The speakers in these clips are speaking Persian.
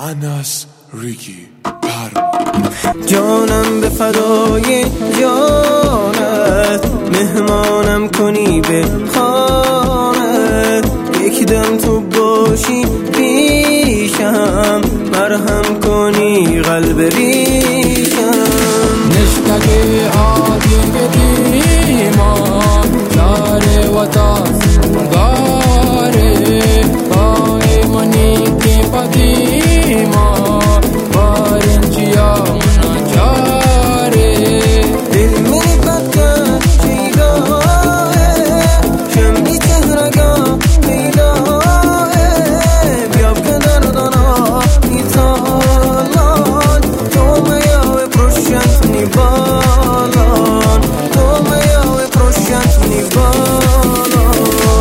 انس ریگی جانم به فدای جانت، مهمانم کنی به خانت، یک دم تو باشی پیشم، مرهم کنی قلب ریشم. نشتگی آدی بدیما داره و تاسگاره پای منی کی پدیما بارنچیا مناچاره دل میری پکن شیداه شمی چهرگاه میداه بیاب که دردانا میتالان تو میاوه پروشنت نیبالان تو میاوه پروشنت نیبالان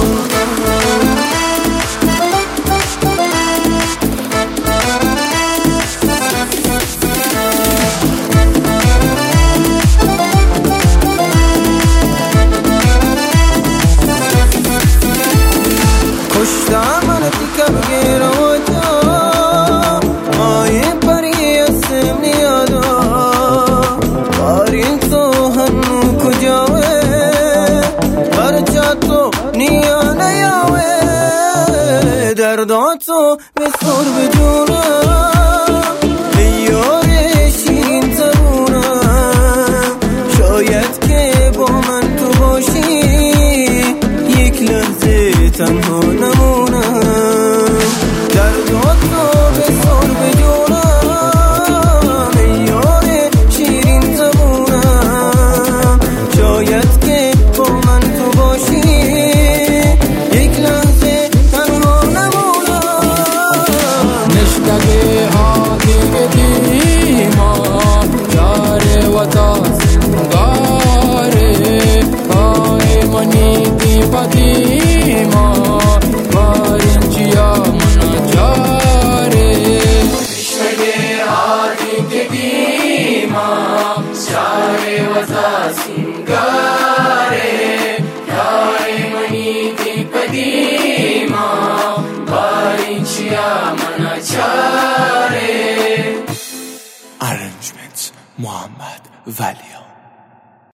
کشتم تیکم گیرم و جا مای پری اسم نیادا بارین تو هنو کجاوه برچا تو نیا نیاوه درداتو بسر بجونم بیار شیرین تبونم شاید که با من تو باشی یک لحظه تنها نمونم درداتو بسر بجونم بیار شیرین تبونم شاید که با من تو باشی یک لحظه تنها نمونم. نشتگی آدی بدیما داره و تاسگاره پای منی کی پدیما بارنچیا مناچاره نشتگی آدی بدیما داره و تاسگاره پای منی کی پدیما بارنچیا مناچاره. Arrangements محمد ولی